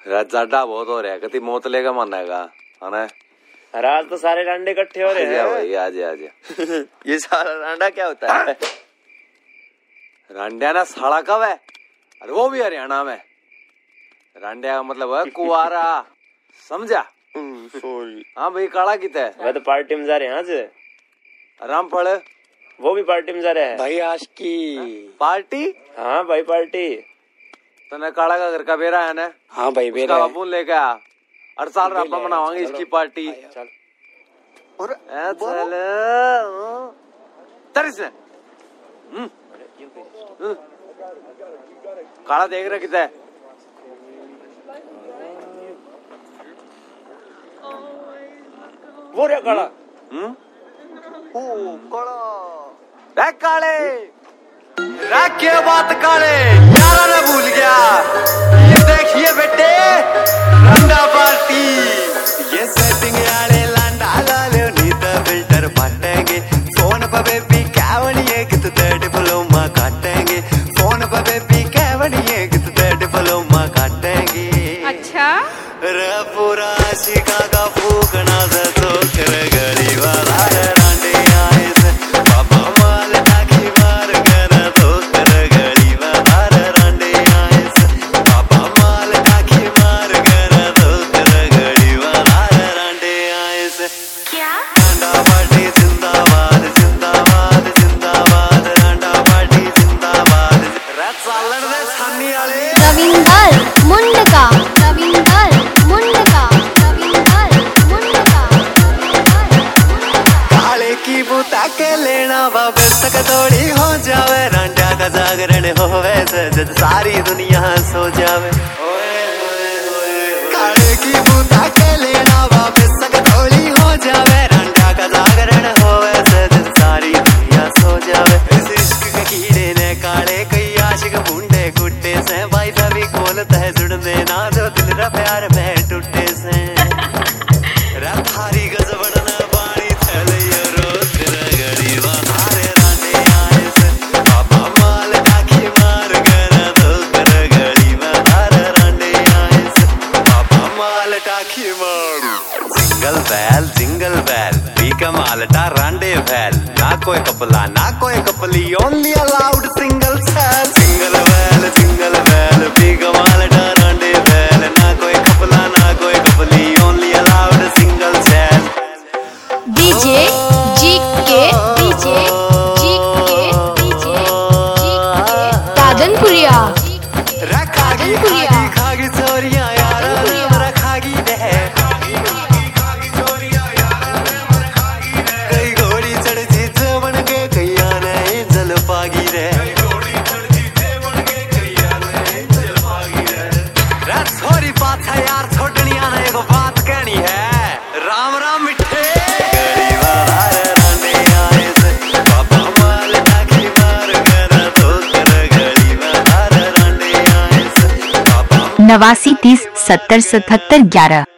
जाडा बहुत हो रहा है, कति मोतले का मन है ना। आज तो सारे रांडे इकट्ठे हो रहे हैं भाई, आजा ये सारा रांडा क्या होता है? रांडिया ना साड़ा कब है? अरे वो भी हरियाणा में। रांडिया का मतलब है कुआरा, समझा? सॉरी। हाँ भाई, काला कितना है? मैं तो पार्टी में जा रहे हैं आज। आराम पड़े, वो भी पार्टी में जा रहे हैं भाई। आज की पार्टी? हाँ भाई पार्टी। तने काला का घर का बेरा है ना? हाँ भाई बेरा है। बाबू लेके आ, हर साल रापा मनावांगे इसकी पार्टी। चल और इसने काला देख रहा कितना है? वो रे काला। काला काले क्या बात काले यारा ने भूल गया। ये देखिए बेटे, रंडा पार्टी। ये सेटिंग वाले लांडा लाले नीता फिल्टर पाटेंगे। फोन पर बेबी कैवड़िए कित डिप्लोमा काटेंगे। फोन पर बेबी कैवड़िए कित डिप्लोमा काटेंगे। अच्छा रे पूरा शिका का फूकना से तो कर गली वाला है रांडे आए से बाबा माल टाकी मार कर तो कर गली वाला है रांडे आए से बाबा माल टाकी मार कर तो कर गली वाला है रांडे आए से। क्या? रांडा पार्टी जिंदाबाद जिंदाबाद जिंदाबाद, रांडा पार्टी जिंदाबाद। रात सालन दे छानी वाले रविंदर मुंडका, रविंदर मुंडका, रविंदर मुंडका। काले की बूता के लेना बाबे तक थोड़ी हो जावे। रांडा का जागरण होवे जब सारी दुनिया सो जावे। काले की बूता के लेना बाबे तक थोड़ी हो जावे। रांडा का जागरण होवे जब सारी दुनिया सो जावे। इस इश्क के कीड़े ने काले कई आशिक बूंदे कुट्टे से भाई सभी खोलता है जुड़ने ना जो दिल रा प्यार में टूटे से। थारी गजबड़ना पानी थले रोज गड़ी वारे रांडे आए से बाबा माल टाकी मार कर तो कर गड़ी वारे रांडे आए से बाबा माल टाकी मार। जिंगल बैल पी कमाल टा रांडे बैल। ना कोई कपला ना कोई कपली, only allowed single sale. Single बैल पी कमाल टा रांडे बैल। ना कोई कपला ना कोई कपली, only allowed single sale. DJ GK, DJ GK, DJ GK. राधनपुरिया, राधनपुरिया। खागी चोरिया यार हमरा खागी दे। कई घोड़ी चढ़ जीत बन के कैया नहीं जल पागी रे। छोरी बात है यार, छोटनी आना एक बात कहनी है। राम राम मिठे गड़ी वाला रांडे आए से बाबा माल टाकी मार कर तो कर गड़ी वाला रांडे आए से बाबा। 89 30 70 77 11।